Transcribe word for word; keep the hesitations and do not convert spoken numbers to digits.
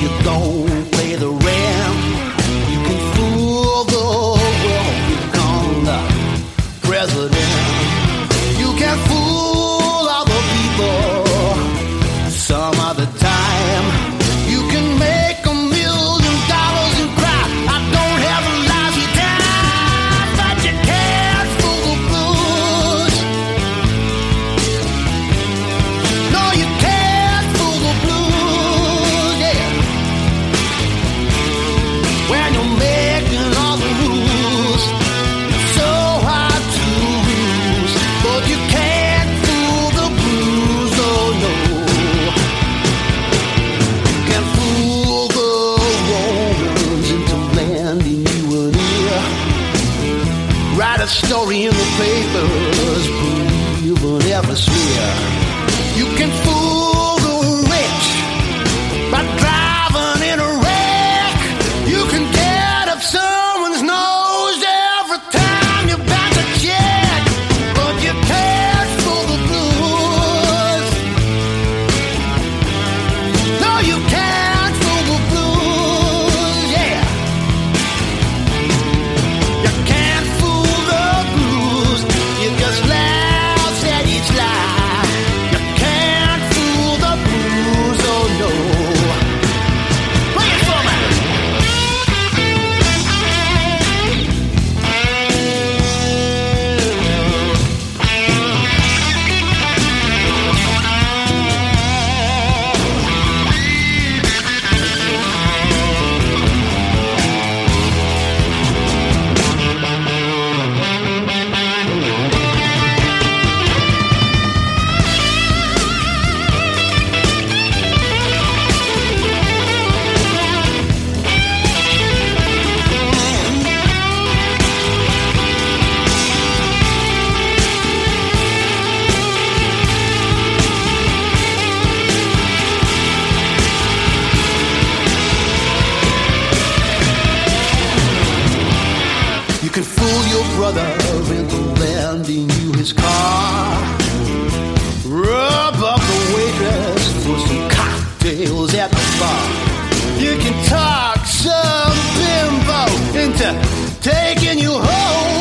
don't play the ram. You can fool the world, become the president. You can fool other people some other time. You can make a million dollars and cry, I don't have a lousy time. But you can't fool the blues. No, you can't fool the blues, yeah. When you're making all the rules, it's so hard to lose. But you can't fool the blues, oh no. You can fool the Romans into landing you an ear. Write a story in the papers, believe in every sphere. You can fool the rich by driving in a wreck. You can get up someone's nose every time you bounce a check. But you can't fool the blues. No, you can't fool the blues, yeah. You can't fool the blues. You just laugh at each lie. You can't fool the blues, oh no. Play it for me. You can fool your brother into lending you his car. Rub up the waitress for some cocktails at the bar. You can talk some bimbo into taking you home.